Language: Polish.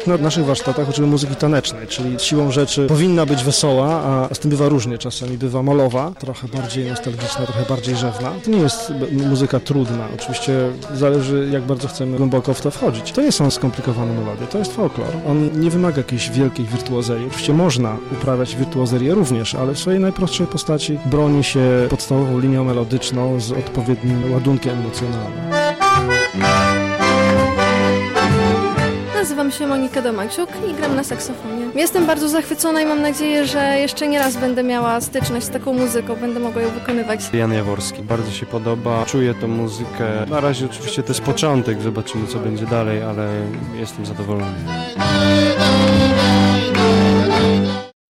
Na naszych warsztatach uczymy muzyki tanecznej, czyli siłą rzeczy powinna być wesoła, a z tym bywa różnie. Czasami bywa molowa, trochę bardziej nostalgiczna, trochę bardziej rzewna. To nie jest muzyka trudna. Oczywiście zależy, jak bardzo chcemy głęboko w to wchodzić. To nie są skomplikowane melodie, to jest folklor. On nie wymaga jakiejś wielkiej wirtuozerii. Oczywiście można uprawiać wirtuozerię również, ale w swojej najprostszej postaci broni się podstawową linią melodyczną z odpowiednim ładunkiem emocjonalnym. Nazywam się Monika Domaciuk i gram na saksofonie. Jestem bardzo zachwycona i mam nadzieję, że jeszcze nie raz będę miała styczność z taką muzyką, będę mogła ją wykonywać. Jan Jaworski. Bardzo się podoba, czuję tą muzykę. Na razie oczywiście to jest początek, zobaczymy co będzie dalej, ale jestem zadowolony.